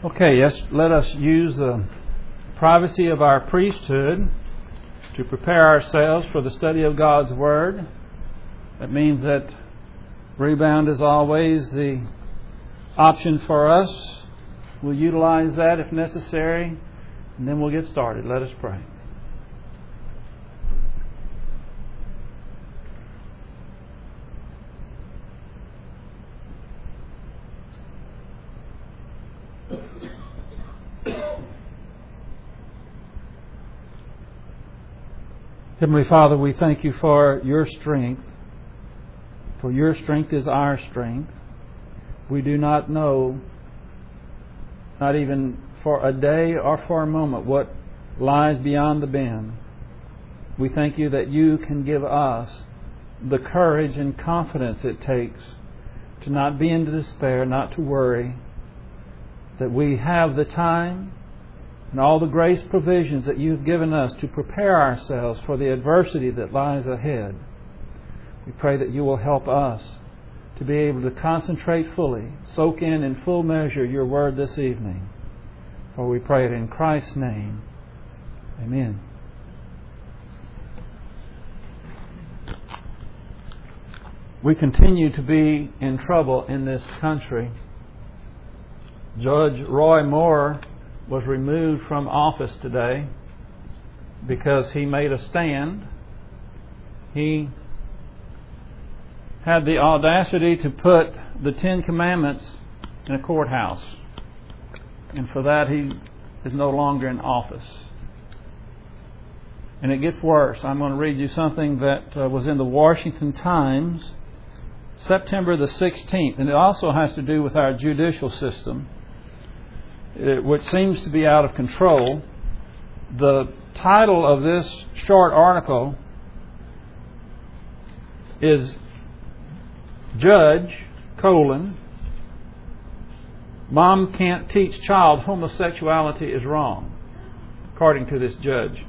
Okay, yes, let us use the privacy of our priesthood to prepare ourselves for the study of God's Word. That means that rebound is always the option for us. We'll utilize that if necessary, and then we'll get started. Let us pray. Heavenly Father, we thank you for your strength, for your strength is our strength. We do not know, not even for a day or for a moment, what lies beyond the bend. We thank you that you can give us the courage and confidence it takes to not be in despair, not to worry, that we have the time and all the grace provisions that you've given us to prepare ourselves for the adversity that lies ahead. We pray that you will help us to be able to concentrate fully, soak in full measure your word this evening. For we pray it in Christ's name. Amen. We continue to be in trouble in this country. Judge Roy Moore was removed from office today because he made a stand. He had the audacity to put the Ten Commandments in a courthouse. And for that he is no longer in office. And it gets worse. I'm going to read you something that was in the Washington Times, September the 16th. And it also has to do with our judicial system, which seems to be out of control. The title of this short article is Judge, Mom Can't Teach Child Homosexuality is Wrong, according to this judge.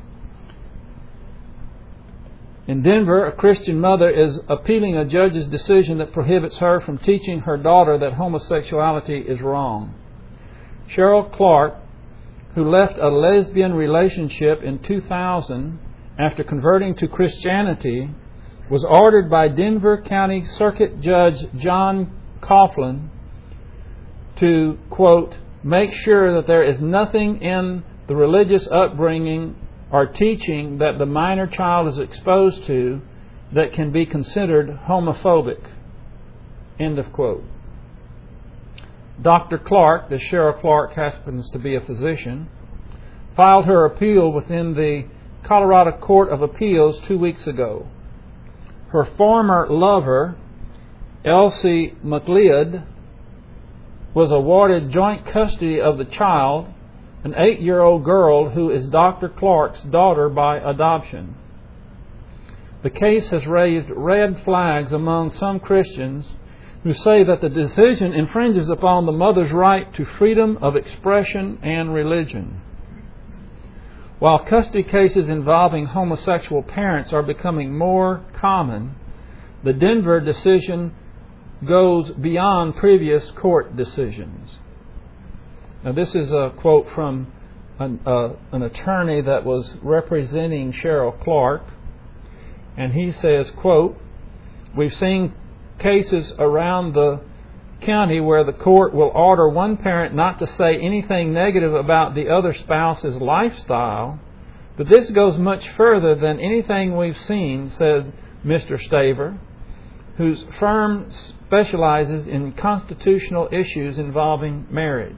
In Denver, a Christian mother is appealing a judge's decision that prohibits her from teaching her daughter that homosexuality is wrong. Cheryl Clark, who left a lesbian relationship in 2000 after converting to Christianity, was ordered by Denver County Circuit Judge John Coughlin to, quote, make sure that there is nothing in the religious upbringing or teaching that the minor child is exposed to that can be considered homophobic, end of quote. Dr. Clark, the Cheryl Clark happens to be a physician, filed her appeal within the Colorado Court of Appeals 2 weeks ago. Her former lover, Elsie McLeod, was awarded joint custody of the child, an 8-year-old girl who is Dr. Clark's daughter by adoption. The case has raised red flags among some Christians who say that the decision infringes upon the mother's right to freedom of expression and religion. While custody cases involving homosexual parents are becoming more common, the Denver decision goes beyond previous court decisions. Now, this is a quote from an attorney that was representing Cheryl Clark, and he says, quote, we've seen cases around the county where the court will order one parent not to say anything negative about the other spouse's lifestyle, but this goes much further than anything we've seen, said Mr. Staver, whose firm specializes in constitutional issues involving marriage.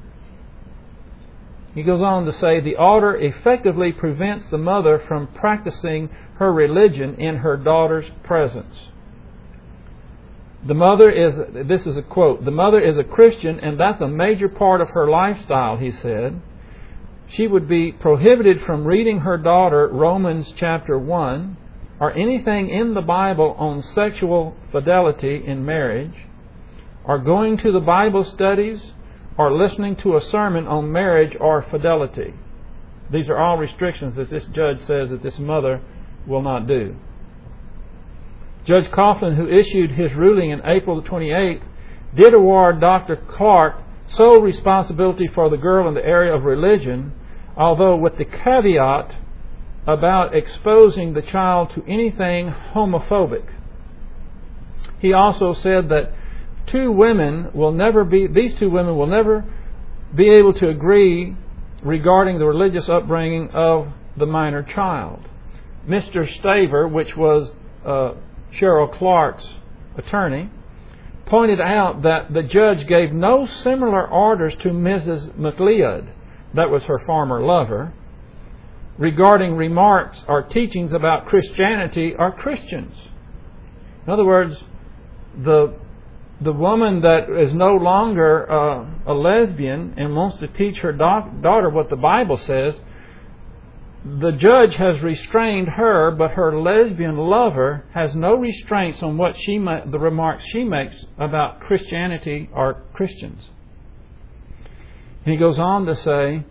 He goes on to say the order effectively prevents the mother from practicing her religion in her daughter's presence. The mother is, this is a quote, the mother is a Christian and that's a major part of her lifestyle, he said. She would be prohibited from reading her daughter Romans chapter 1 or anything in the Bible on sexual fidelity in marriage, or going to the Bible studies, or listening to a sermon on marriage or fidelity. These are all restrictions that this judge says that this mother will not do. Judge Coughlin, who issued his ruling in April the 28th, did award Dr. Clark sole responsibility for the girl in the area of religion, although with the caveat about exposing the child to anything homophobic. He also said that these two women will never be able to agree regarding the religious upbringing of the minor child. Mr. Staver, which was Cheryl Clark's attorney, pointed out that the judge gave no similar orders to Mrs. McLeod, that was her former lover, regarding remarks or teachings about Christianity or Christians. In other words, the woman that is no longer a lesbian and wants to teach her daughter what the Bible says, the judge has restrained her, but her lesbian lover has no restraints on what the remarks she makes about Christianity or Christians. He goes on to say,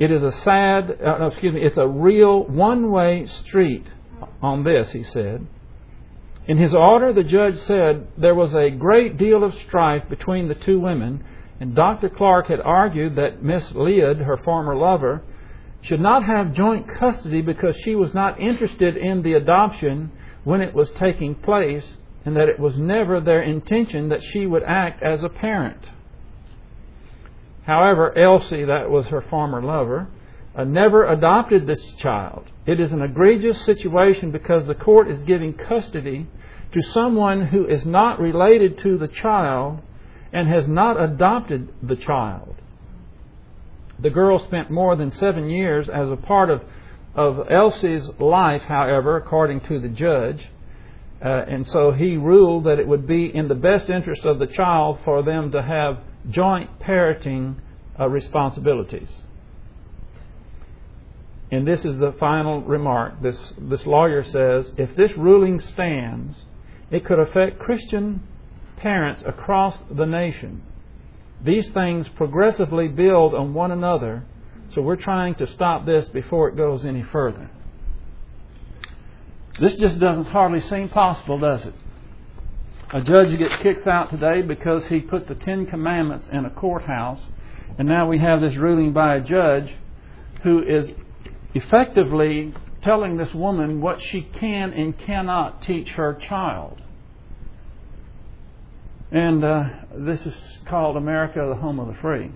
it's a real one-way street on this, he said. In his order, the judge said there was a great deal of strife between the two women, and Dr. Clark had argued that Miss Leod, her former lover, should not have joint custody because she was not interested in the adoption when it was taking place, and that it was never their intention that she would act as a parent. However, Elsie, that was her former lover, never adopted this child. It is an egregious situation because the court is giving custody to someone who is not related to the child and has not adopted the child. The girl spent more than 7 years as a part of Elsie's life, however, according to the judge. And so he ruled that it would be in the best interest of the child for them to have joint parenting responsibilities. And this is the final remark. This lawyer says, if this ruling stands, it could affect Christian parents across the nation. These things progressively build on one another, so we're trying to stop this before it goes any further. This just doesn't hardly seem possible, does it? A judge gets kicked out today because he put the 10 Commandments in a courthouse, and now we have this ruling by a judge who is effectively telling this woman what she can and cannot teach her child. And this is called America, the home of the free.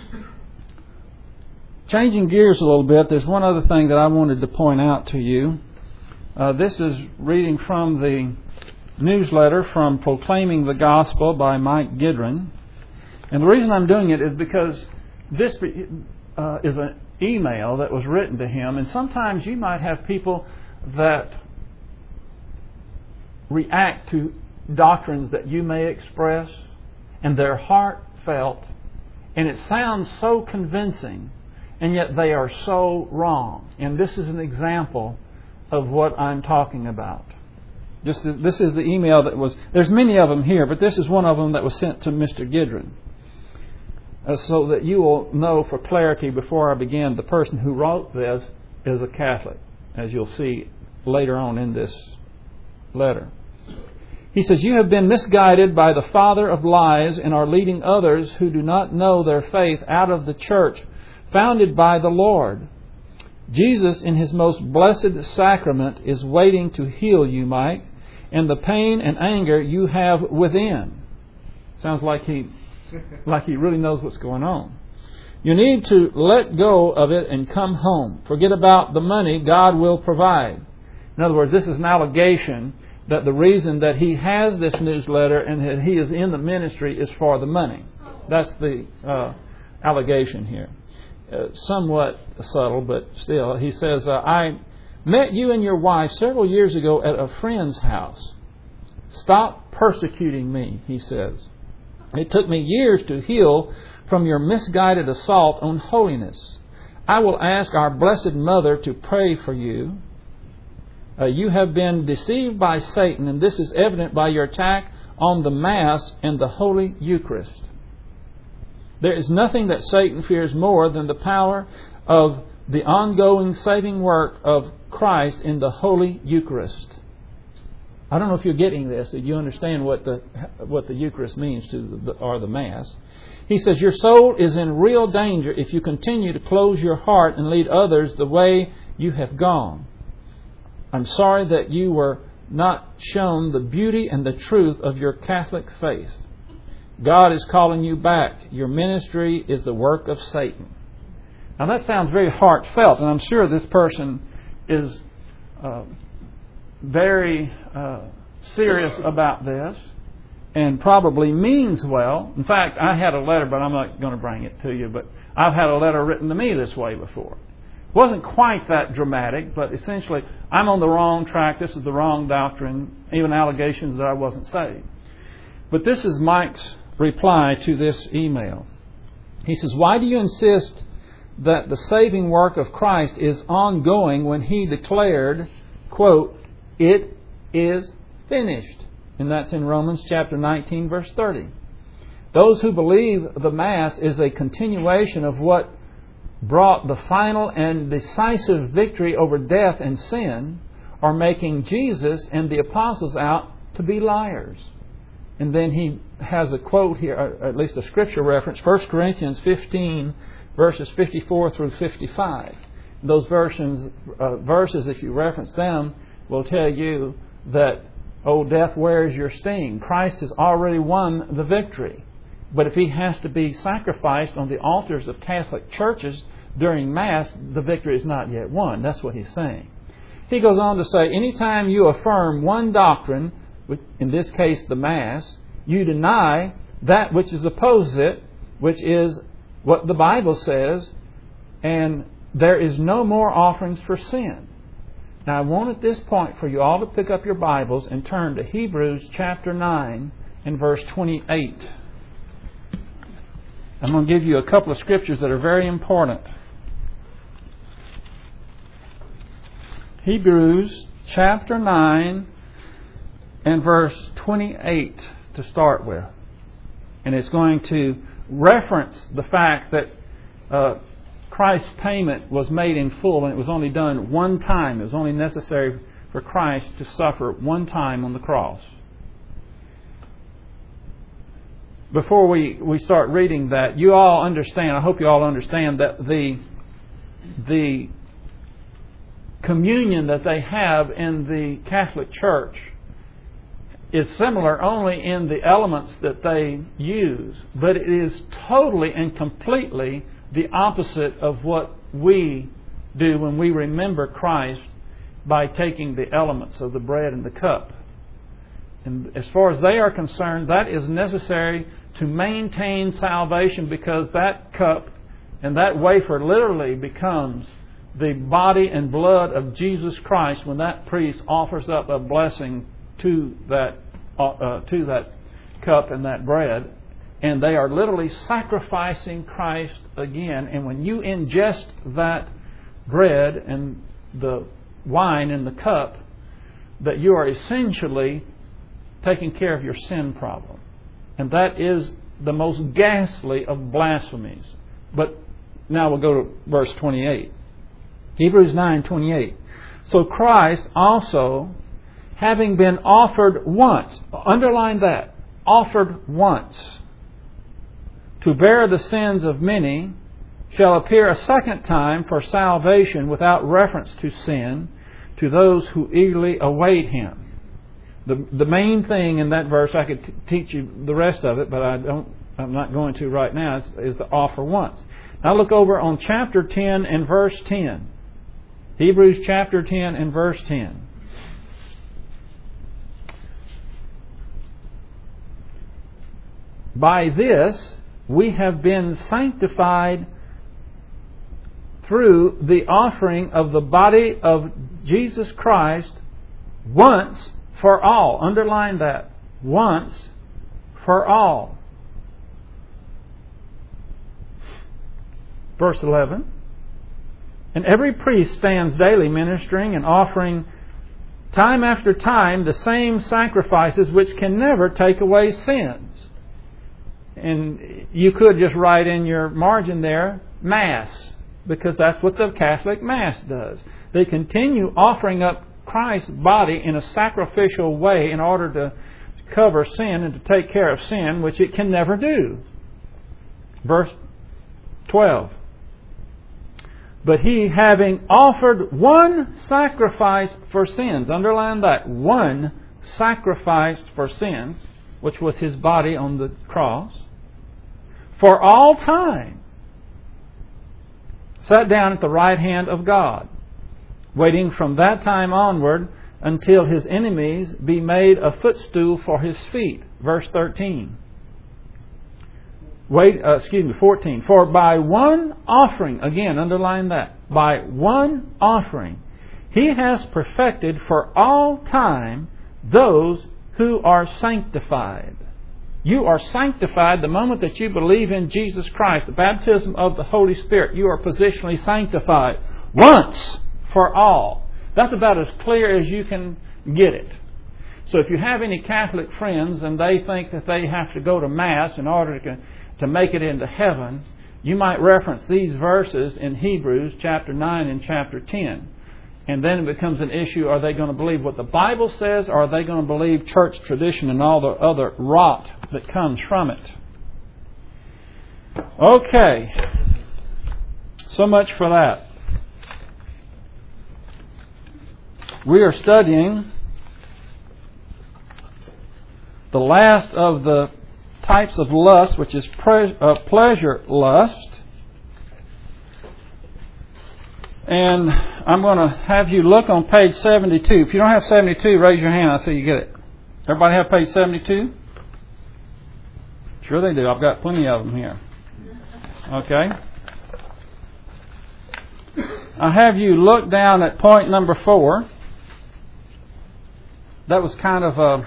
Changing gears a little bit, there's one other thing that I wanted to point out to you. This is reading from the newsletter from Proclaiming the Gospel by Mike Gidron. And the reason I'm doing it is because this is an email that was written to him. And sometimes you might have people that react to doctrines that you may express, and they're heartfelt, and it sounds so convincing, and yet they are so wrong. And this is an example of what I'm talking about. This is the email that was... There's many of them here, but this is one of them that was sent to Mr. Gidron. So that you will know for clarity before I begin, the person who wrote this is a Catholic, as you'll see later on in this letter. He says, you have been misguided by the father of lies and are leading others who do not know their faith out of the church founded by the Lord. Jesus, in His most blessed sacrament, is waiting to heal you, Mike, and the pain and anger you have within. Sounds like he really knows what's going on. You need to let go of it and come home. Forget about the money. God will provide. In other words, this is an allegation that the reason that he has this newsletter and that he is in the ministry is for the money. That's the allegation here. Somewhat subtle, but still. He says, I met you and your wife several years ago at a friend's house. Stop persecuting me, he says. It took me years to heal from your misguided assault on holiness. I will ask our Blessed Mother to pray for you. You have been deceived by Satan, and this is evident by your attack on the Mass and the Holy Eucharist. There is nothing that Satan fears more than the power of the ongoing saving work of Christ in the Holy Eucharist. I don't know if you're getting this, that you understand what the Eucharist means or the Mass. He says, your soul is in real danger if you continue to close your heart and lead others the way you have gone. I'm sorry that you were not shown the beauty and the truth of your Catholic faith. God is calling you back. Your ministry is the work of Satan. Now that sounds very heartfelt, and I'm sure this person is very serious about this and probably means well. In fact, I had a letter, but I'm not going to bring it to you, but I've had a letter written to me this way before. It wasn't quite that dramatic, but essentially, I'm on the wrong track, this is the wrong doctrine, even allegations that I wasn't saved. But this is Mike's reply to this email. He says, why do you insist that the saving work of Christ is ongoing when He declared, quote, it is finished? And that's in Romans chapter 19, verse 30. Those who believe the Mass is a continuation of what brought the final and decisive victory over death and sin are making Jesus and the apostles out to be liars. And then he has a quote here, or at least a scripture reference, 1 Corinthians 15, verses 54 through 55. Those verses, if you reference them, will tell you that, oh, death, where is your sting? Christ has already won the victory. But if He has to be sacrificed on the altars of Catholic churches during Mass, the victory is not yet won. That's what he's saying. He goes on to say, anytime you affirm one doctrine, in this case the Mass, you deny that which is opposite, which is what the Bible says, and there is no more offerings for sin. Now I want at this point for you all to pick up your Bibles and turn to Hebrews chapter 9 and verse 28. I'm going to give you a couple of scriptures that are very important. Hebrews chapter 9 and verse 28 to start with. And it's going to reference the fact that Christ's payment was made in full and it was only done one time. It was only necessary for Christ to suffer one time on the cross. Before we start reading that, you all understand, I hope you all understand that the communion that they have in the Catholic Church is similar only in the elements that they use, but it is totally and completely the opposite of what we do when we remember Christ by taking the elements of the bread and the cup. And as far as they are concerned, that is necessary to maintain salvation, because that cup and that wafer literally becomes the body and blood of Jesus Christ when that priest offers up a blessing to that cup and that bread. And they are literally sacrificing Christ again. And when you ingest that bread and the wine in the cup, that you are essentially taking care of your sin problem. And that is the most ghastly of blasphemies. But now we'll go to verse 28. Hebrews 9:28. So Christ also, having been offered once, underline that, offered once, to bear the sins of many, shall appear a second time for salvation without reference to sin, to those who eagerly await Him. The main thing in that verse, I could teach you the rest of it, but I'm not going to right now, is the offer once. Now look over on chapter 10 and verse 10. Hebrews chapter 10 and verse 10. By this we have been sanctified through the offering of the body of Jesus Christ once for all. Underline that. Once for all. Verse 11. And every priest stands daily ministering and offering time after time the same sacrifices which can never take away sins. And you could just write in your margin there, Mass, because that's what the Catholic Mass does. They continue offering up Christ's body in a sacrificial way in order to cover sin and to take care of sin, which it can never do. Verse 12. But He, having offered one sacrifice for sins, underline that, one sacrifice for sins, which was His body on the cross, for all time, sat down at the right hand of God, waiting from that time onward until His enemies be made a footstool for His feet. Verse 13. 14. For by one offering, again, underline that, by one offering, He has perfected for all time those who are sanctified. You are sanctified the moment that you believe in Jesus Christ, the baptism of the Holy Spirit. You are positionally sanctified once for all. That's about as clear as you can get it. So if you have any Catholic friends and they think that they have to go to Mass in order to make it into heaven, you might reference these verses in Hebrews chapter 9 and chapter 10. And then it becomes an issue, are they going to believe what the Bible says, or are they going to believe church tradition and all the other rot that comes from it? Okay. So much for that. We are studying the last of the types of lust, which is pleasure lust. And I'm going to have you look on page 72. If you don't have 72, raise your hand. I'll see you get it. Everybody have page 72? Sure they do. I've got plenty of them here. Okay. I'll have you look down at point number 4. That was kind of a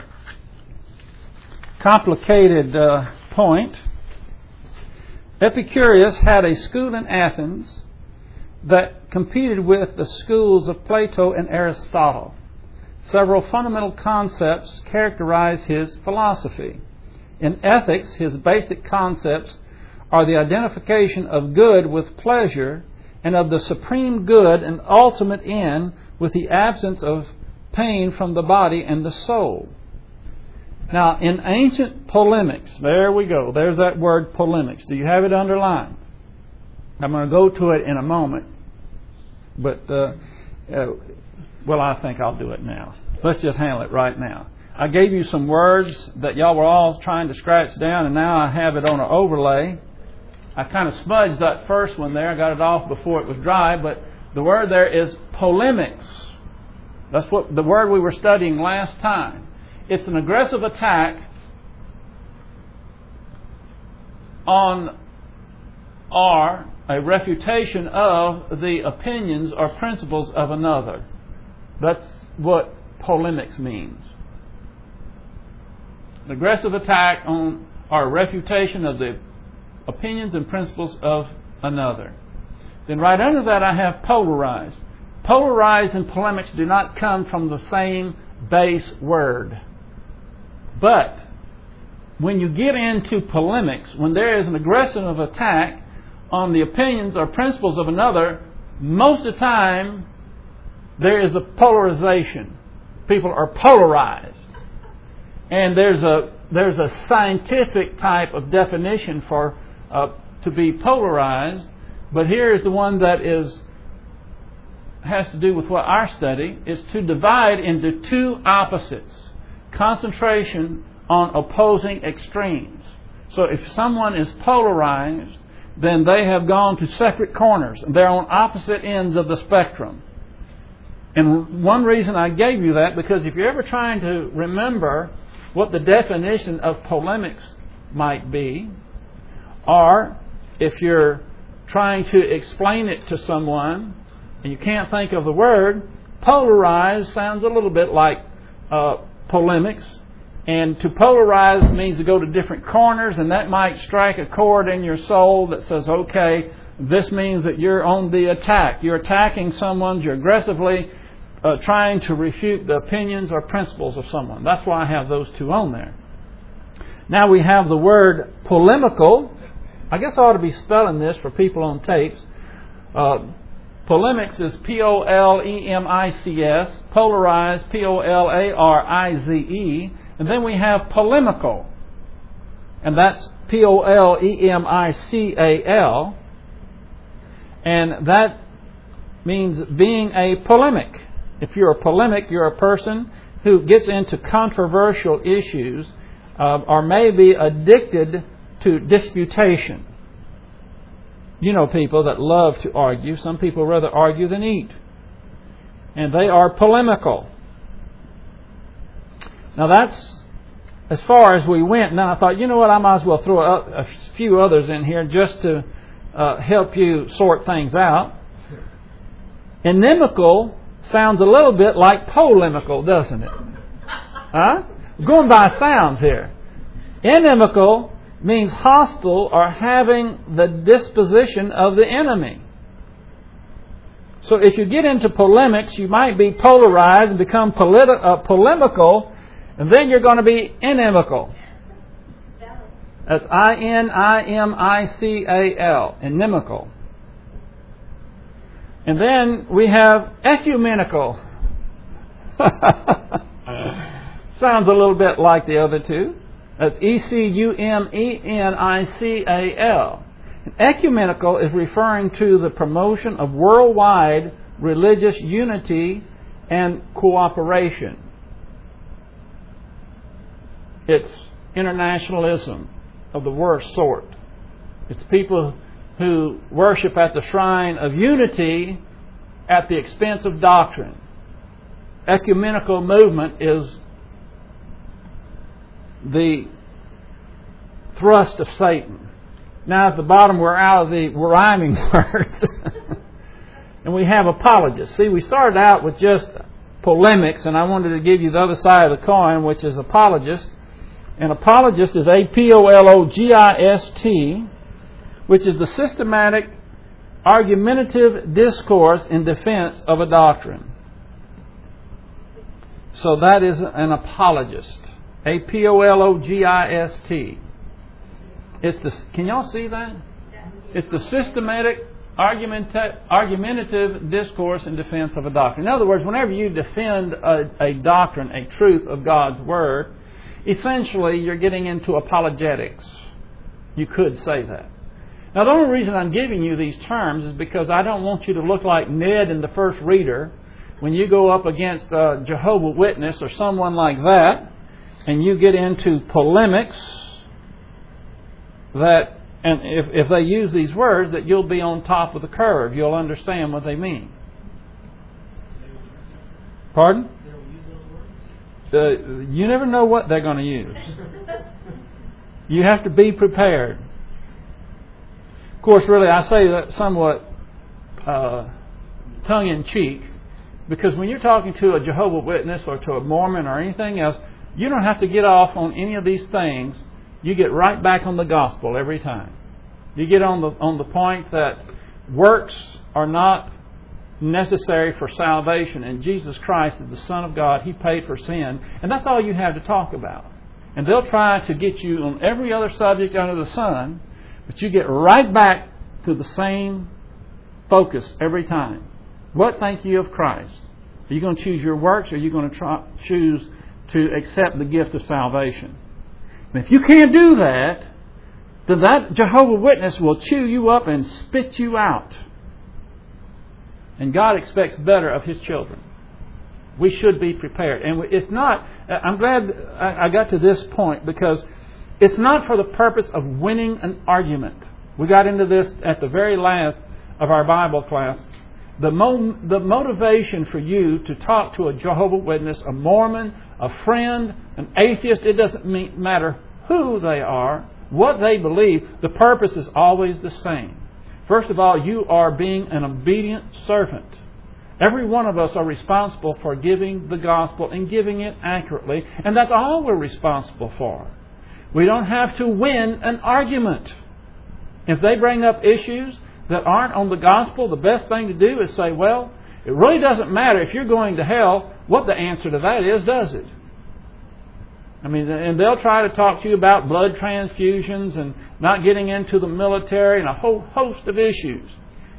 complicated point. Epicurus had a school in Athens that competed with the schools of Plato and Aristotle. Several fundamental concepts characterize his philosophy. In ethics, his basic concepts are the identification of good with pleasure and of the supreme good and ultimate end with the absence of pain from the body and the soul. Now, in ancient polemics, there we go. There's that word polemics. Do you have it underlined? I'm going to go to it in a moment. But, I think I'll do it now. Let's just handle it right now. I gave you some words that y'all were all trying to scratch down, and now I have it on an overlay. I kind of smudged that first one there. I got it off before it was dry, but the word there is polemics. That's what the word we were studying last time. It's an aggressive attack on or a refutation of the opinions or principles of another. That's what polemics means. An aggressive attack on or refutation of the opinions and principles of another. Then right under that I have polarized. Polarized and polemics do not come from the same base word. But when you get into polemics, when there is an aggressive attack on the opinions or principles of another, most of the time there is a polarization. People are polarized. And there's a scientific type of definition for to be polarized, but here is the one that has to do with what our study is to divide into two opposites. Concentration on opposing extremes. So if someone is polarized, then they have gone to separate corners. They're on opposite ends of the spectrum. And one reason I gave you that, because if you're ever trying to remember what the definition of polemics might be, or if you're trying to explain it to someone and you can't think of the word, polarized sounds a little bit like polemics. And to polarize means to go to different corners, and that might strike a chord in your soul that says, okay, this means that you're on the attack. You're attacking someone. You're aggressively trying to refute the opinions or principles of someone. That's why I have those two on there. Now we have the word polemical. I guess I ought to be spelling this for people on tapes. Polemics is Polemics, polarized, Polarize, and then we have polemical, and that's Polemical, and that means being a polemic. If you're a polemic, you're a person who gets into controversial issues or may be addicted to disputation. You know people that love to argue. Some people rather argue than eat. And they are polemical. Now that's as far as we went. Now I thought, you know what, I might as well throw a few others in here just to help you sort things out. Inimical sounds a little bit like polemical, doesn't it? Huh? Going by sounds here. Inimical means hostile or having the disposition of the enemy. So if you get into polemics, you might be polarized and become polemical, and then you're going to be inimical. That's Inimical, inimical. And then we have ecumenical. Sounds a little bit like the other two. That's Ecumenical. Ecumenical is referring to the promotion of worldwide religious unity and cooperation. It's internationalism of the worst sort. It's people who worship at the shrine of unity at the expense of doctrine. Ecumenical movement is the thrust of Satan. Now at the bottom we're out of the rhyming words. And we have apologists. See, we started out with just polemics, and I wanted to give you the other side of the coin, which is apologist. An apologist is Apologist, which is the systematic, argumentative discourse in defense of a doctrine. So that is an apologist. Apologist. Can y'all see that? It's the systematic, argumentative discourse in defense of a doctrine. In other words, whenever you defend a doctrine, a truth of God's Word, essentially you're getting into apologetics. You could say that. Now, the only reason I'm giving you these terms is because I don't want you to look like Ned in the first reader when you go up against a Jehovah's Witness or someone like that, and you get into polemics that, and if they use these words, that you'll be on top of the curve. You'll understand what they mean. Pardon? You never know what they're going to use. You have to be prepared. Of course, really, I say that somewhat tongue-in-cheek, because when you're talking to a Jehovah's Witness or to a Mormon or anything else, you don't have to get off on any of these things. You get right back on the gospel every time. You get on the point that works are not necessary for salvation, and Jesus Christ is the Son of God. He paid for sin, and that's all you have to talk about. And they'll try to get you on every other subject under the sun, but you get right back to the same focus every time. What think you of Christ? Are you going to choose your works, or are you going to choose to accept the gift of salvation? And if you can't do that, then that Jehovah's Witness will chew you up and spit you out. And God expects better of His children. We should be prepared. And it's not, I'm glad I got to this point, because it's not for the purpose of winning an argument. We got into this at the very last of our Bible class. The motivation for you to talk to a Jehovah's Witness, a Mormon, a friend, an atheist, it doesn't matter who they are, what they believe, the purpose is always the same. First of all, you are being an obedient servant. Every one of us are responsible for giving the gospel and giving it accurately, and that's all we're responsible for. We don't have to win an argument. If they bring up issues that aren't on the gospel, the best thing to do is say, well, it really doesn't matter if you're going to hell what the answer to that is, does it? I mean, and they'll try to talk to you about blood transfusions and not getting into the military and a whole host of issues.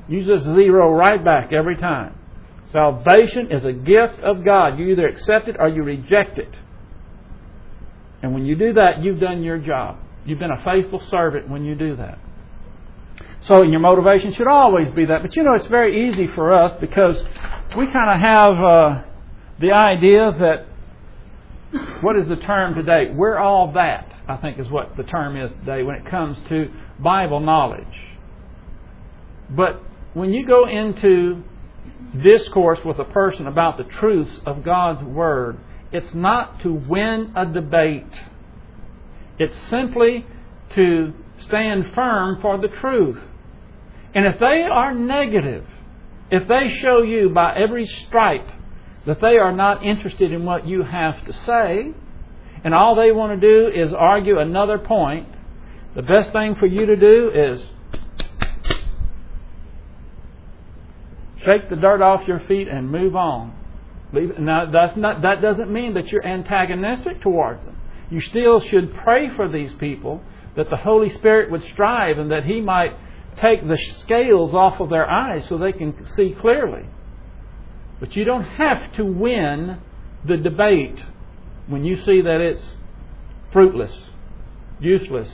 You just zero right back every time. Salvation is a gift of God. You either accept it or you reject it. And when you do that, you've done your job. You've been a faithful servant when you do that. So your motivation should always be that. But it's very easy for us because we kind of have the idea that, what is the term today? We're all that, I think is what the term is today when it comes to Bible knowledge. But when you go into discourse with a person about the truths of God's Word, it's not to win a debate. It's simply to stand firm for the truth. And if they are negative, if they show you by every stripe that they are not interested in what you have to say, and all they want to do is argue another point, the best thing for you to do is shake the dirt off your feet and move on. Now, that doesn't mean that you're antagonistic towards them. You still should pray for these people that the Holy Spirit would strive and that He might take the scales off of their eyes so they can see clearly. But you don't have to win the debate when you see that it's fruitless, useless.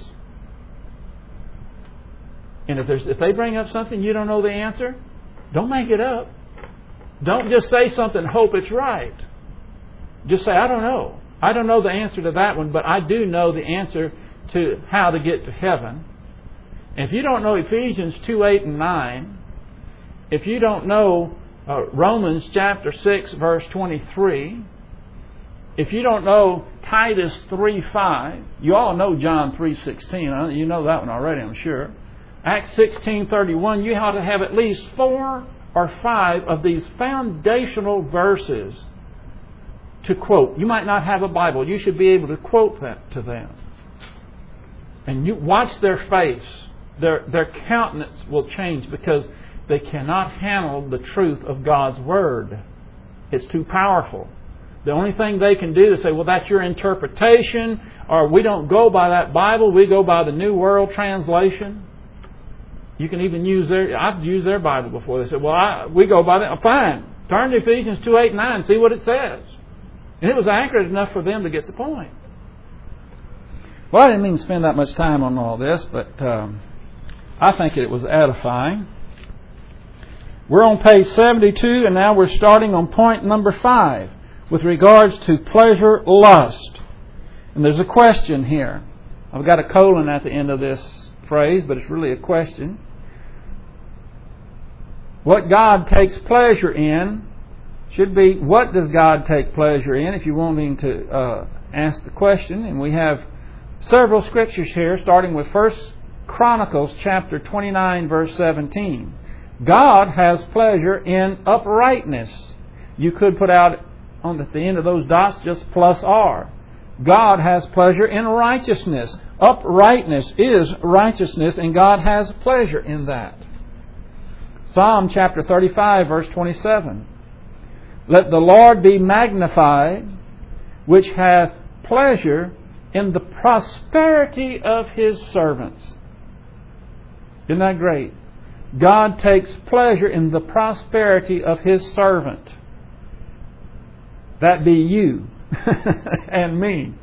And if they bring up something you don't know the answer, don't make it up. Don't just say something and hope it's right. Just say, I don't know. I don't know the answer to that one, but I do know the answer to how to get to heaven. And if you don't know Ephesians 2:8 and 9, if you don't know Romans chapter 6 verse 23, if you don't know Titus 3:5, you all know John 3:16. You know that one already, I'm sure. Acts 16:31, you ought to have at least 4 or 5 of these foundational verses to quote. You might not have a Bible. You should be able to quote that to them. And you watch their face. Their countenance will change because they cannot handle the truth of God's Word. It's too powerful. The only thing they can do is say, well, that's your interpretation, or we don't go by that Bible, we go by the New World Translation. You can even use I've used their Bible before. They said, well, we go by that. Fine. Turn to Ephesians 2:8 and 9 and see what it says. And it was accurate enough for them to get the point. Well, I didn't mean to spend that much time on all this, but I think it was edifying. We're on page 72, and now we're starting on point number 5 with regards to pleasure lust. And there's a question here. I've got a colon at the end of this phrase, but it's really a question. What God takes pleasure in should be, what does God take pleasure in, if you're wanting to ask the question. And we have several scriptures here, starting with 1 Chronicles chapter 29, verse 17. God has pleasure in uprightness. You could put out on the end of those dots just plus R. God has pleasure in righteousness. Uprightness is righteousness, and God has pleasure in that. Psalm chapter 35, verse 27. Let the Lord be magnified, which hath pleasure in the prosperity of His servants. Isn't that great? God takes pleasure in the prosperity of His servant. That be you and me.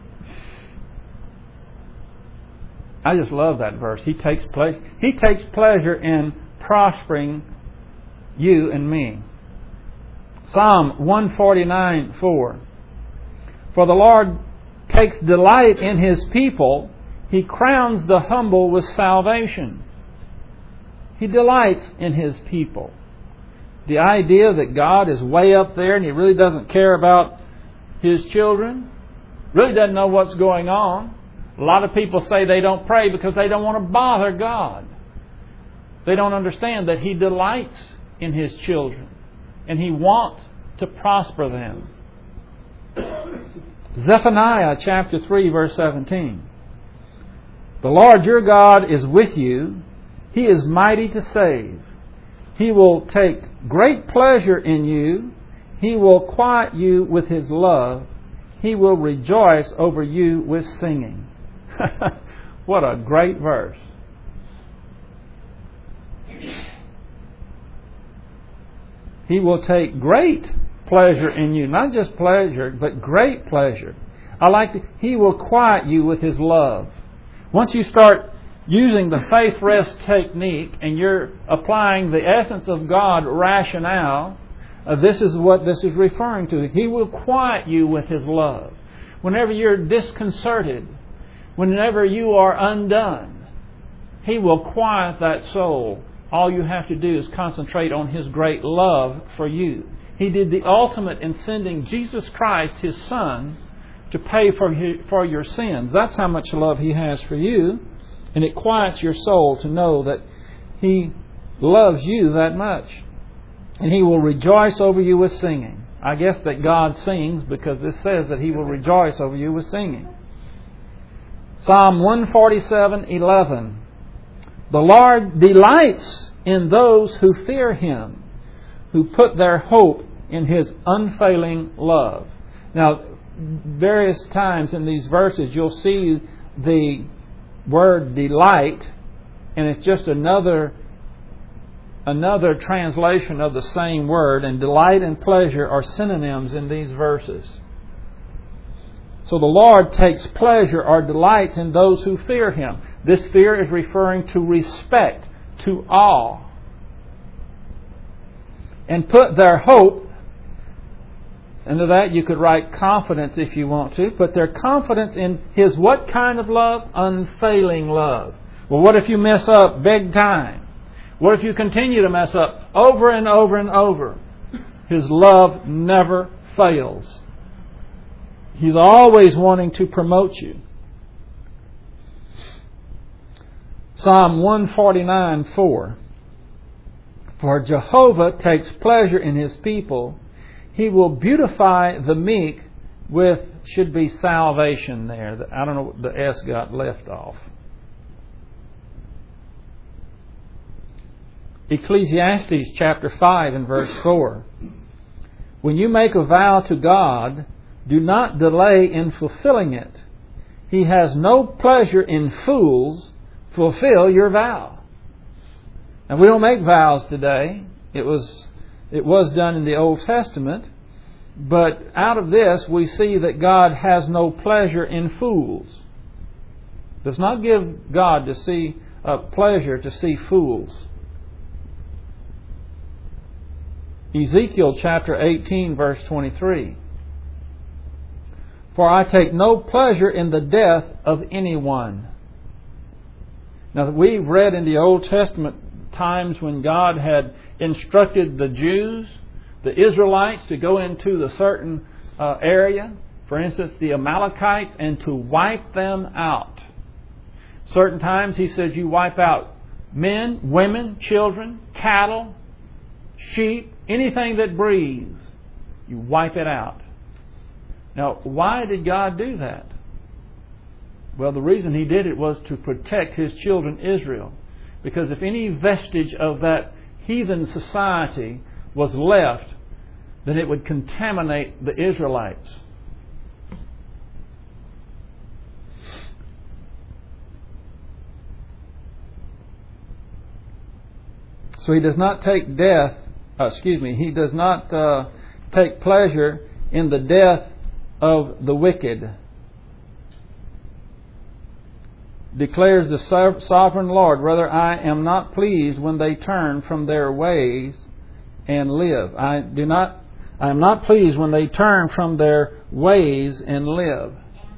I just love that verse. He takes pleasure in prospering you and me. Psalm 149:4. For the Lord takes delight in His people. He crowns the humble with salvation. He delights in His people. The idea that God is way up there and He really doesn't care about His children, really doesn't know what's going on. A lot of people say they don't pray because they don't want to bother God. They don't understand that He delights in His children and He wants to prosper them. Zephaniah chapter 3, verse 17. The Lord your God is with you. He is mighty to save. He will take great pleasure in you. He will quiet you with His love. He will rejoice over you with singing. What a great verse. He will take great pleasure in you. Not just pleasure, but great pleasure. He will quiet you with His love. Once you start using the faith rest technique and you're applying the essence of God rationale, this is what this is referring to. He will quiet you with His love. Whenever you're disconcerted, whenever you are undone, He will quiet that soul. All you have to do is concentrate on His great love for you. He did the ultimate in sending Jesus Christ, His Son, to pay for your sins. That's how much love He has for you. And it quiets your soul to know that He loves you that much. And He will rejoice over you with singing. I guess that God sings because this says that He will rejoice over you with singing. Psalm 147:11. The Lord delights in those who fear Him, who put their hope in His unfailing love. Now, various times in these verses you'll see the word delight, and it's just another translation of the same word, and delight and pleasure are synonyms in these verses. So the Lord takes pleasure or delights in those who fear Him. This fear is referring to respect, to awe. And put their hope, under that you could write confidence if you want to, put their confidence in His what kind of love? Unfailing love. Well, what if you mess up big time? What if you continue to mess up over and over and over? His love never fails. He's always wanting to promote you. Psalm 149:4. For Jehovah takes pleasure in His people. He will beautify the meek with, should be salvation there. I don't know, the S got left off. Ecclesiastes chapter 5 and verse 4. When you make a vow to God, do not delay in fulfilling it. He has no pleasure in fools. Fulfill your vow. Now, we don't make vows today. It was done in the Old Testament. But out of this, we see that God has no pleasure in fools. Does not give God to see pleasure to see fools. Ezekiel chapter 18, verse 23. For I take no pleasure in the death of anyone. Now, we've read in the Old Testament times when God had instructed the Jews, the Israelites, to go into the certain area, for instance, the Amalekites, and to wipe them out. Certain times He says you wipe out men, women, children, cattle, sheep, anything that breathes. You wipe it out. Now, why did God do that? Well, the reason He did it was to protect His children Israel. Because if any vestige of that heathen society was left, then it would contaminate the Israelites. So He does not take He does not take pleasure in the death of the wicked. Declares the sovereign Lord, rather I am not pleased when they turn from their ways and live. I am not pleased when they turn from their ways and live.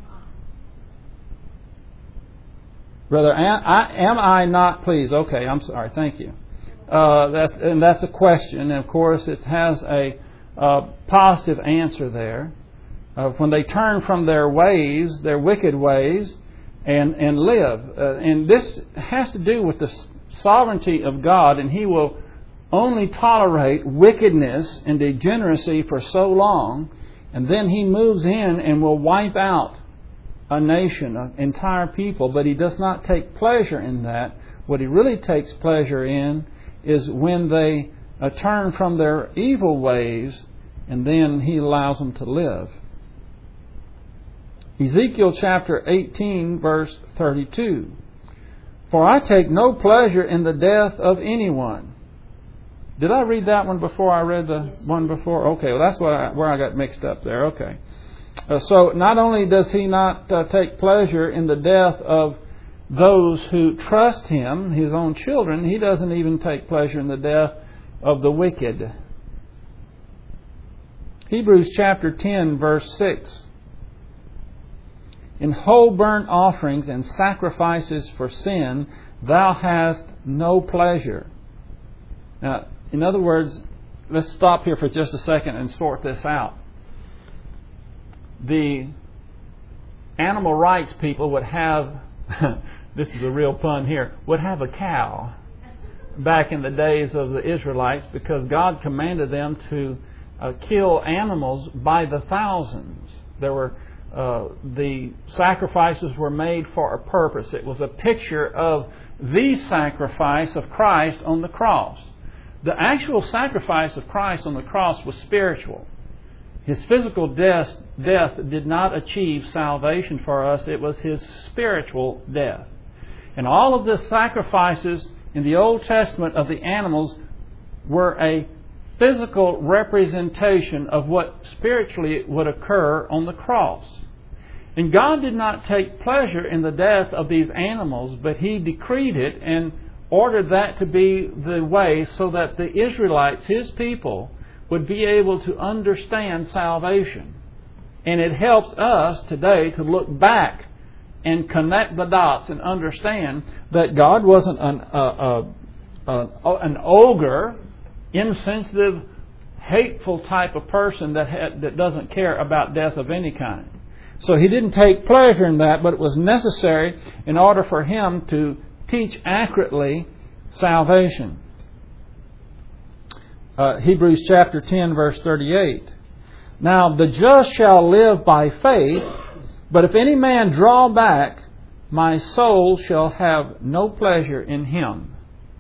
Rather, am I not pleased? Okay, I'm sorry. Thank you. That's a question. And of course, it has a positive answer there. When they turn from their ways, their wicked ways, and live. And this has to do with the sovereignty of God, and He will only tolerate wickedness and degeneracy for so long, and then He moves in and will wipe out a nation, an entire people, but He does not take pleasure in that. What He really takes pleasure in is when they turn from their evil ways, and then He allows them to live. Ezekiel chapter 18, verse 32. For I take no pleasure in the death of anyone. Did I read that one before I read the one before? Okay, well that's where I got mixed up there. Okay. So not only does He not take pleasure in the death of those who trust Him, His own children, He doesn't even take pleasure in the death of the wicked. Hebrews chapter 10, verse 6. In whole burnt offerings and sacrifices for sin, thou hast no pleasure. Now, in other words, let's stop here for just a second and sort this out. The animal rights people would have, this is a real pun here, would have a cow back in the days of the Israelites because God commanded them to kill animals by the thousands. There were the sacrifices were made for a purpose. It was a picture of the sacrifice of Christ on the cross. The actual sacrifice of Christ on the cross was spiritual. His physical death did not achieve salvation for us. It was His spiritual death. And all of the sacrifices in the Old Testament of the animals were a physical representation of what spiritually would occur on the cross. And God did not take pleasure in the death of these animals, but He decreed it and ordered that to be the way so that the Israelites, His people, would be able to understand salvation. And it helps us today to look back and connect the dots and understand that God wasn't an ogre, insensitive, hateful type of person that doesn't care about death of any kind. So He didn't take pleasure in that, but it was necessary in order for Him to teach accurately salvation. Hebrews chapter 10, verse 38. Now the just shall live by faith, but if any man draw back, my soul shall have no pleasure in him.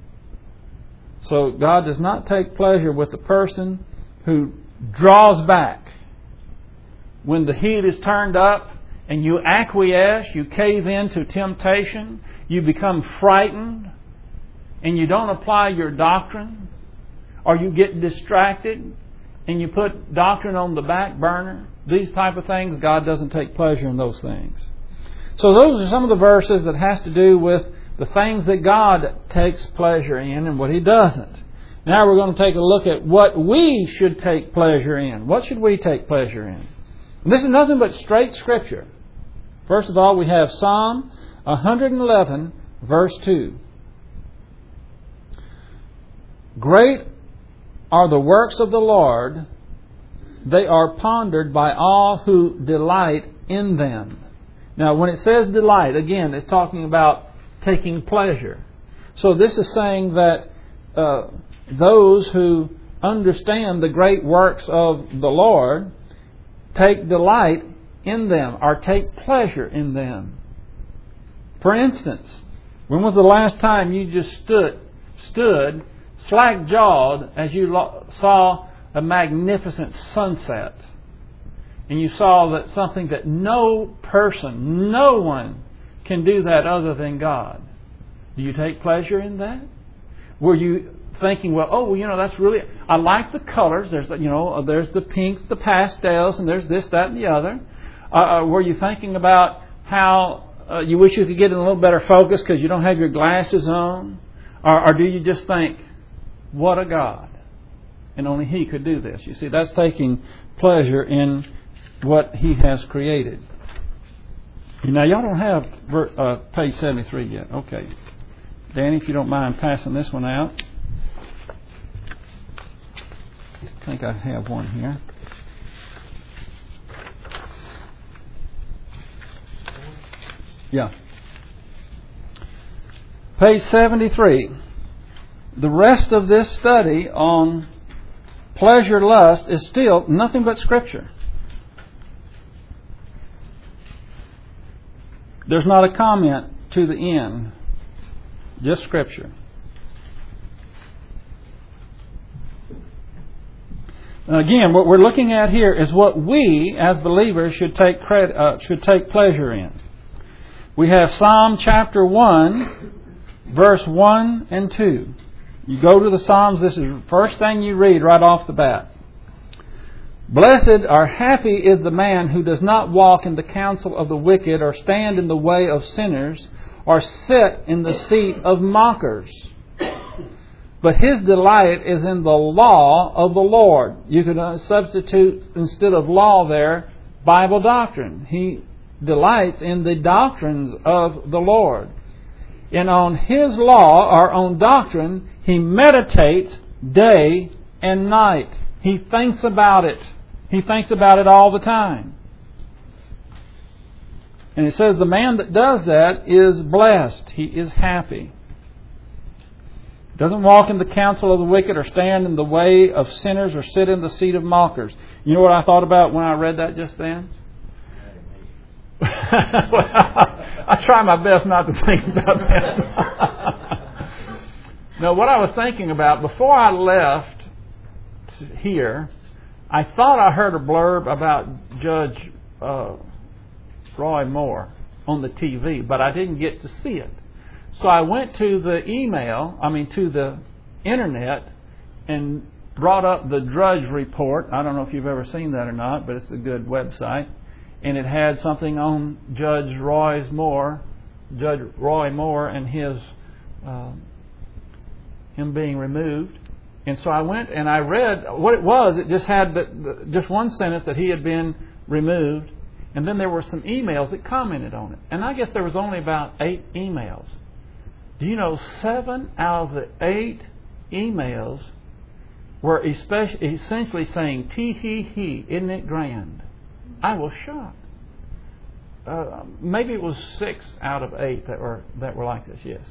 So God does not take pleasure with the person who draws back. When the heat is turned up and you acquiesce, you cave in to temptation, you become frightened, and you don't apply your doctrine, or you get distracted and you put doctrine on the back burner, these type of things, God doesn't take pleasure in those things. So those are some of the verses that has to do with the things that God takes pleasure in and what He doesn't. Now we're going to take a look at what we should take pleasure in. What should we take pleasure in? And this is nothing but straight Scripture. First of all, we have Psalm 111, verse 2. Great are the works of the Lord, they are pondered by all who delight in them. Now, when it says delight, again, it's talking about taking pleasure. So this is saying that those who understand the great works of the Lord take delight in them or take pleasure in them. For instance, when was the last time you just stood slack-jawed as you saw a magnificent sunset and you saw that something that no one can do that other than God? Do you take pleasure in that? Were you thinking, that's really, I like the colors. There's the pinks, the pastels, and there's this, that, and the other. Were you thinking about how you wish you could get in a little better focus because you don't have your glasses on? Or do you just think, what a God. And only He could do this. You see, that's taking pleasure in what He has created. Now, y'all don't have page 73 yet. Okay. Danny, if you don't mind passing this one out. I think I have one here. Yeah. Page 73. The rest of this study on pleasure lust is still nothing but Scripture. There's not a comment to the end. Just Scripture. And again, what we're looking at here is what we, as believers, should take pleasure in. We have Psalm chapter 1, verse 1 and 2. You go to the Psalms, this is the first thing you read right off the bat. Blessed or happy is the man who does not walk in the counsel of the wicked, or stand in the way of sinners, or sit in the seat of mockers. But his delight is in the law of the Lord. You can substitute, instead of law there, Bible doctrine. He delights in the doctrines of the Lord. And on His law, or on doctrine, he meditates day and night. He thinks about it. He thinks about it all the time. And it says the man that does that is blessed. He is happy. Doesn't walk in the counsel of the wicked, or stand in the way of sinners, or sit in the seat of mockers. You know what I thought about when I read that just then? Well, I try my best not to think about that. No, what I was thinking about, before I left here, I thought I heard a blurb about Judge Roy Moore on the TV, but I didn't get to see it. So I went to the to the internet, and brought up the Drudge Report. I don't know if you've ever seen that or not, but it's a good website. And it had something on Judge Roy Moore and his him being removed. And so I went and I read what it was. It just had just one sentence that he had been removed, and then there were some emails that commented on it. And I guess there was only about 8 emails. Do you know 7 out of the 8 emails were essentially saying, "Tee hee hee, isn't it grand?" I was shocked. Maybe it was 6 out of 8 that were like this. Yes.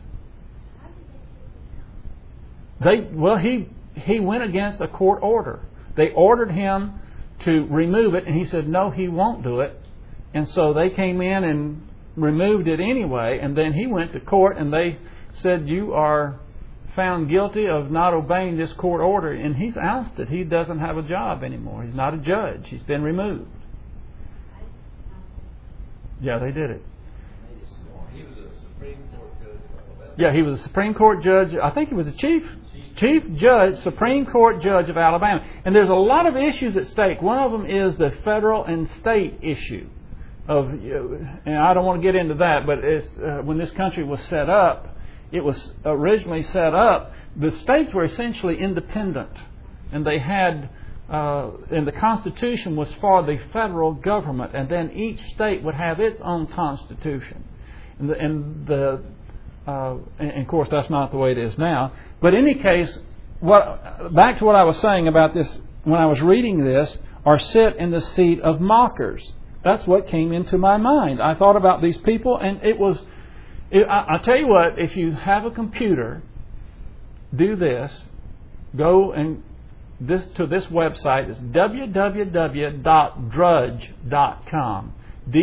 He went against a court order. They ordered him to remove it, and he said no, he won't do it. And so they came in and removed it anyway. And then he went to court, and they said, "You are found guilty of not obeying this court order," and he's ousted. He doesn't have a job anymore. He's not a judge. He's been removed. Yeah, they did it. He was a Supreme Court judge. Yeah, he was a Supreme Court judge. I think he was the chief judge, Supreme Court judge of Alabama. And there's a lot of issues at stake. One of them is the federal and state issue and I don't want to get into that, but when this country was set up, it was originally set up, the states were essentially independent, and they had and the Constitution was for the federal government, and then each state would have its own constitution. And of course, that's not the way it is now. But in any case, back to what I was saying about this when I was reading this, or sit in the seat of mockers. That's what came into my mind. I thought about these people, and I tell you what, if you have a computer, do this. Go and to this website. It's www.drudge.com.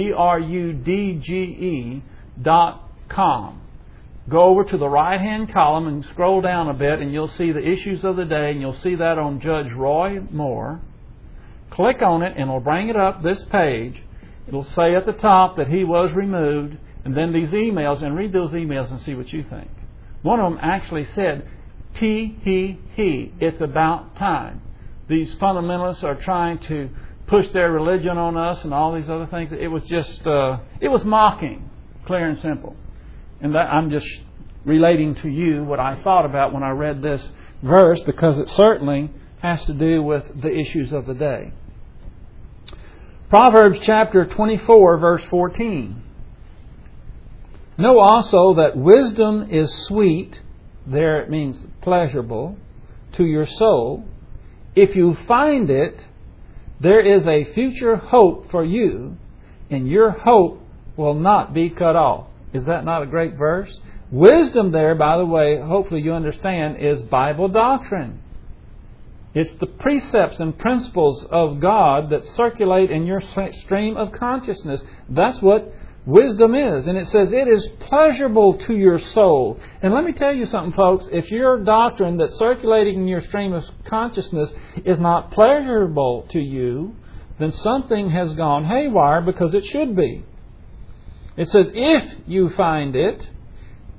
drudge.com. Go over to the right-hand column and scroll down a bit, and you'll see the issues of the day, and you'll see that on Judge Roy Moore. Click on it, and it'll bring it up this page. It'll say at the top that he was removed, and then these emails, and read those emails and see what you think. One of them actually said, "Tee hee hee, it's about time. These fundamentalists are trying to push their religion on us," and all these other things. It was just, it was mocking, clear and simple. And that, I'm just relating to you what I thought about when I read this verse, because it certainly has to do with the issues of the day. Proverbs chapter 24, verse 14. Know also that wisdom is sweet, there it means pleasurable, to your soul. If you find it, there is a future hope for you, and your hope will not be cut off. Is that not a great verse? Wisdom there, by the way, hopefully you understand, is Bible doctrine. It's the precepts and principles of God that circulate in your stream of consciousness. That's what wisdom is. And it says it is pleasurable to your soul. And let me tell you something, folks. If your doctrine that's circulating in your stream of consciousness is not pleasurable to you, then something has gone haywire, because it should be. It says, if you find it.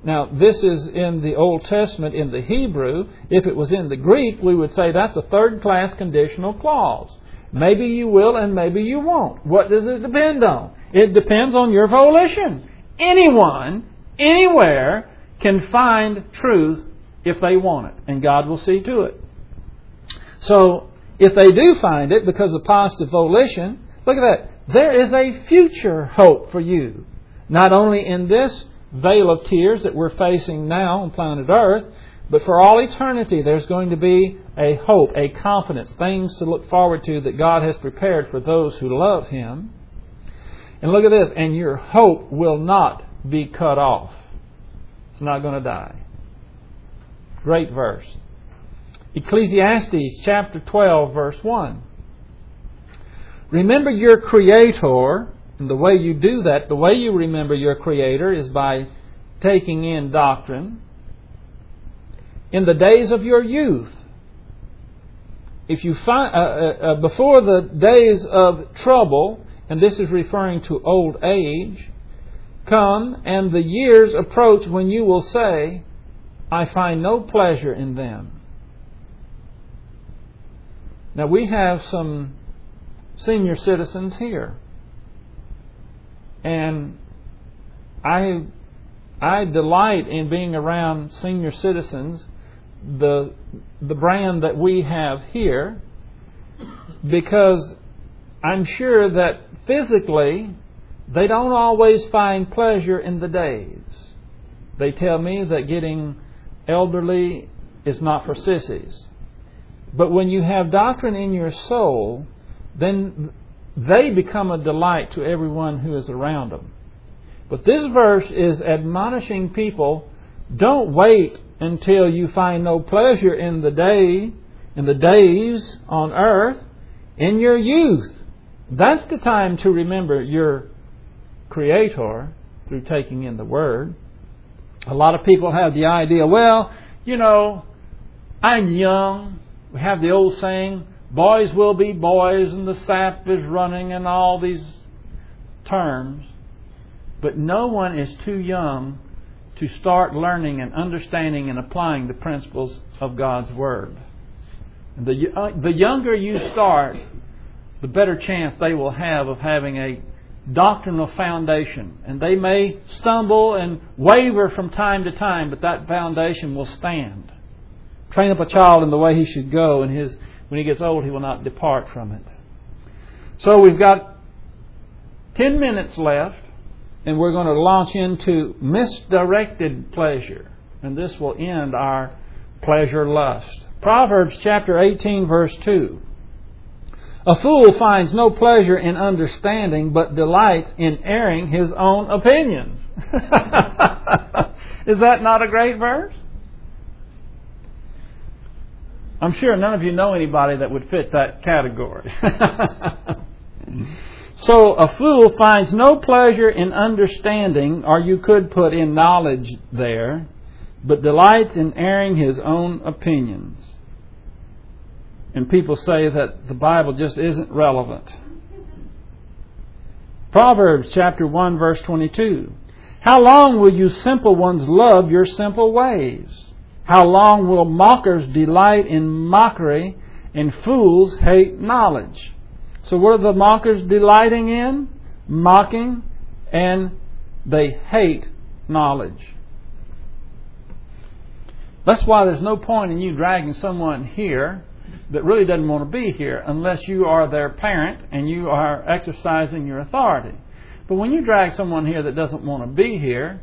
Now, this is in the Old Testament in the Hebrew. If it was in the Greek, we would say that's a third-class conditional clause. Maybe you will and maybe you won't. What does it depend on? It depends on your volition. Anyone, anywhere, can find truth if they want it, and God will see to it. So, if they do find it because of positive volition, look at that. There is a future hope for you. Not only in this vale of tears that we're facing now on planet Earth, but for all eternity there's going to be a hope, a confidence, things to look forward to that God has prepared for those who love Him. And look at this, and your hope will not be cut off. It's not going to die. Great verse. Ecclesiastes chapter 12, verse 1. Remember your Creator, and the way you do that, the way you remember your Creator is by taking in doctrine. In the days of your youth, if you find before the days of trouble, and this is referring to old age, come and the years approach when you will say, I find no pleasure in them. Now we have some senior citizens here, and I delight in being around senior citizens, the brand that we have here, because I'm sure that physically they don't always find pleasure in the days. They tell me that getting elderly is not for sissies. But when you have doctrine in your soul, then they become a delight to everyone who is around them. But this verse is admonishing people, don't wait until you find no pleasure in the days on earth. In your youth, that's the time to remember your Creator through taking in the Word. A lot of people have the idea, well, I'm young. We have the old saying, boys will be boys and the sap is running and all these terms. But no one is too young to start learning and understanding and applying the principles of God's Word. And the younger you start, the better chance they will have of having a doctrinal foundation. And they may stumble and waver from time to time, but that foundation will stand. Train up a child in the way he should go, and when he gets old, he will not depart from it. So we've got 10 minutes left, and we're going to launch into misdirected pleasure. And this will end our pleasure lust. Proverbs chapter 18, verse 2. A fool finds no pleasure in understanding, but delights in airing his own opinions. Is that not a great verse? I'm sure none of you know anybody that would fit that category. So a fool finds no pleasure in understanding, or you could put in knowledge there, but delights in airing his own opinions. And people say that the Bible just isn't relevant. Proverbs chapter 1, verse 22. How long will you simple ones love your simple ways? How long will mockers delight in mockery and fools hate knowledge? So what are the mockers delighting in? Mocking, and they hate knowledge. That's why there's no point in you dragging someone here that really doesn't want to be here unless you are their parent and you are exercising your authority. But when you drag someone here that doesn't want to be here,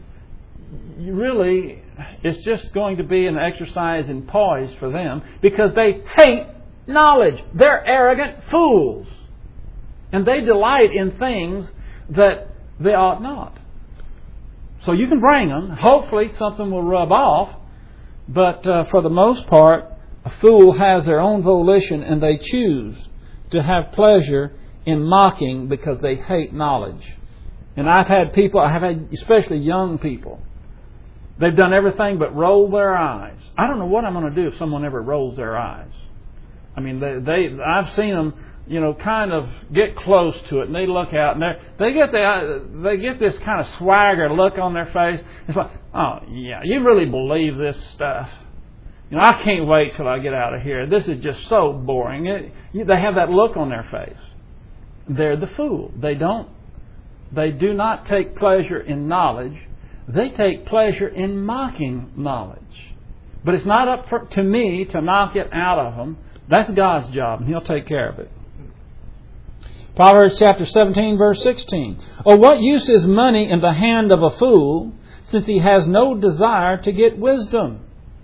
it's just going to be an exercise in poise for them because they hate knowledge. They're arrogant fools. And they delight in things that they ought not. So you can bring them. Hopefully something will rub off. But for the most part, a fool has their own volition and they choose to have pleasure in mocking because they hate knowledge. And I have had especially young people. They've done everything but roll their eyes. I don't know what I'm going to do if someone ever rolls their eyes. I mean, I've seen them kind of get close to it, and they look out, and they get this kind of swagger look on their face. It's like, oh yeah, you really believe this stuff? I can't wait till I get out of here. This is just so boring. They have that look on their face. They're the fool. They do not take pleasure in knowledge. They take pleasure in mocking knowledge. But it's not up to me to knock it out of them. That's God's job, and He'll take care of it. Proverbs chapter 17, verse 16. Oh, what use is money in the hand of a fool, since he has no desire to get wisdom?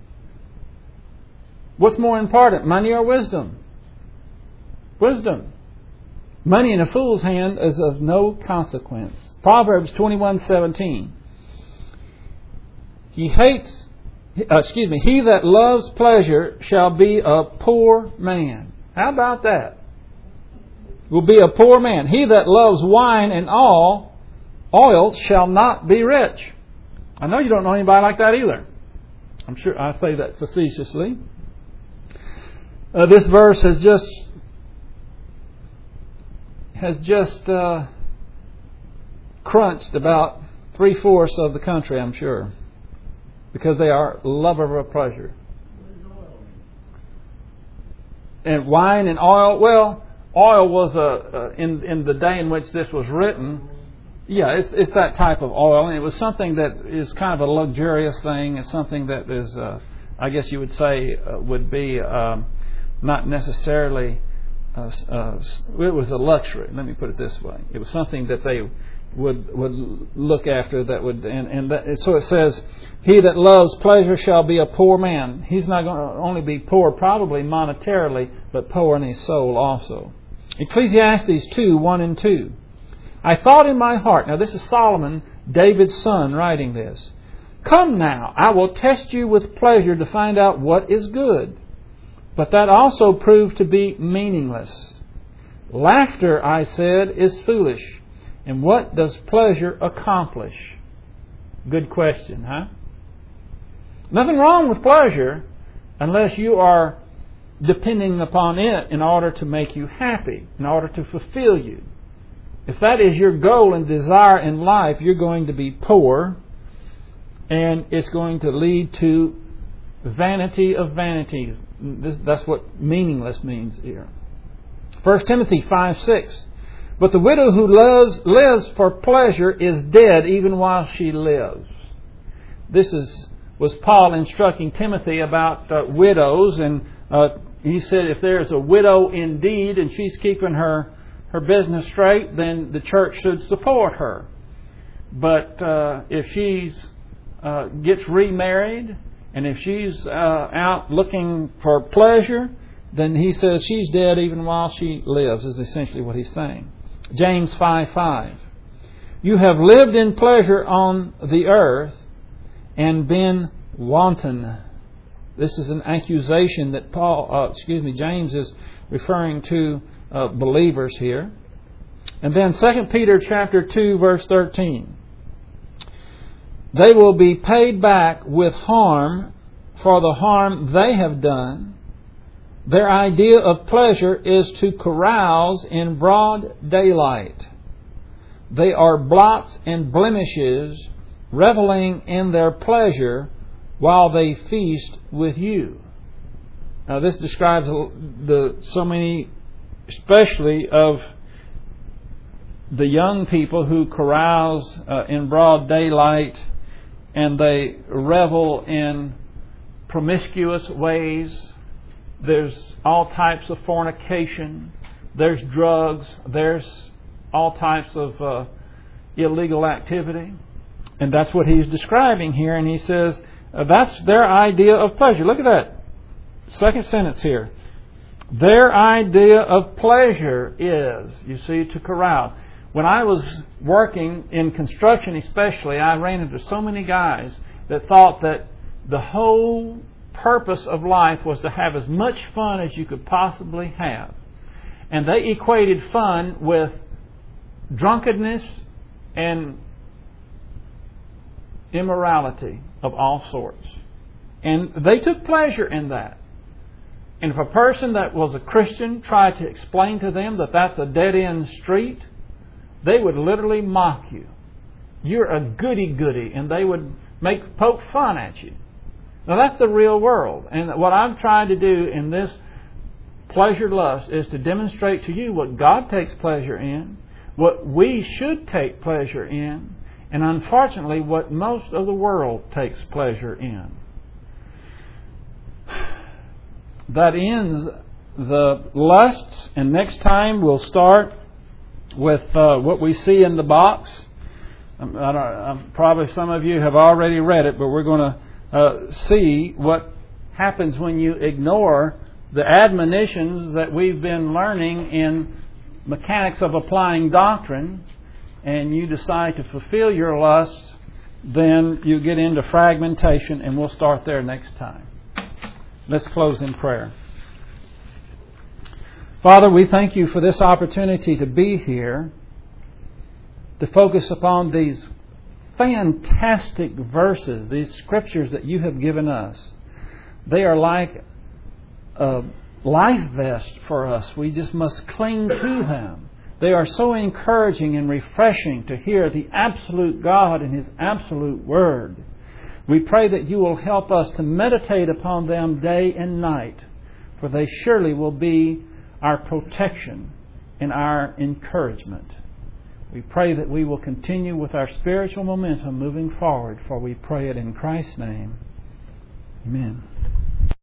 What's more important, money or wisdom? Wisdom. Money in a fool's hand is of no consequence. Proverbs 21:17. He that loves pleasure shall be a poor man. How about that? Will be a poor man. He that loves wine and oil shall not be rich. I know you don't know anybody like that either. I'm sure I say that facetiously. This verse has just crunched about 3/4 of the country, I'm sure, because they are lover of pleasure. And wine and oil, well, oil was in the day in which this was written. Yeah, it's that type of oil, and it was something that is kind of a luxurious thing. It's something that is, I guess you would say, would be not necessarily. It was a luxury. Let me put it this way: it was something that they would look after. That would, so it says, "He that loves pleasure shall be a poor man." He's not going to only be poor, probably monetarily, but poor in his soul also. Ecclesiastes 2:1 and 2. I thought in my heart. Now this is Solomon, David's son, writing this. Come now, I will test you with pleasure to find out what is good. But that also proved to be meaningless. Laughter, I said, is foolish. And what does pleasure accomplish? Good question, huh? Nothing wrong with pleasure unless you are depending upon it in order to make you happy, in order to fulfill you. If that is your goal and desire in life, you're going to be poor, and it's going to lead to vanity of vanities. That's what meaningless means here. 1 Timothy 5:6. But the widow who lives for pleasure is dead even while she lives. This was Paul instructing Timothy about widows, and he said if there's a widow indeed and she's keeping her business straight, then the church should support her. But if she's gets remarried, and if she's out looking for pleasure, then he says she's dead even while she lives, is essentially what he's saying. James 5:5. You have lived in pleasure on the earth and been wanton. This is an accusation that James is referring to believers here. And then 2 Peter chapter 2 verse 13. They will be paid back with harm for the harm they have done. Their idea of pleasure is to carouse in broad daylight. They are blots and blemishes, reveling in their pleasure while they feast with you. Now this describes so many, especially of the young people who carouse in broad daylight, and they revel in promiscuous ways. There's all types of fornication. There's drugs. There's all types of illegal activity. And that's what he's describing here. And he says that's their idea of pleasure. Look at that. Second sentence here. Their idea of pleasure is, you see, to carouse. When I was working in construction especially, I ran into so many guys that thought that the whole purpose of life was to have as much fun as you could possibly have. And they equated fun with drunkenness and immorality of all sorts. And they took pleasure in that. And if a person that was a Christian tried to explain to them that that's a dead-end street, they would literally mock you. You're a goody-goody, and they would poke fun at you. Now that's the real world. And what I'm trying to do in this pleasure lust is to demonstrate to you what God takes pleasure in, what we should take pleasure in, and unfortunately what most of the world takes pleasure in. That ends the lusts, and next time we'll start with what we see in the box. Probably some of you have already read it, but we're going to see what happens when you ignore the admonitions that we've been learning in Mechanics of Applying Doctrine, and you decide to fulfill your lusts. Then you get into fragmentation, and we'll start there next time. Let's close in prayer. Father, we thank you for this opportunity to be here, to focus upon these fantastic verses, these scriptures that you have given us. They are like a life vest for us. We just must cling to them. They are so encouraging and refreshing to hear the absolute God and His absolute Word. We pray that you will help us to meditate upon them day and night, for they surely will be our protection and our encouragement. We pray that we will continue with our spiritual momentum moving forward, for we pray it in Christ's name. Amen.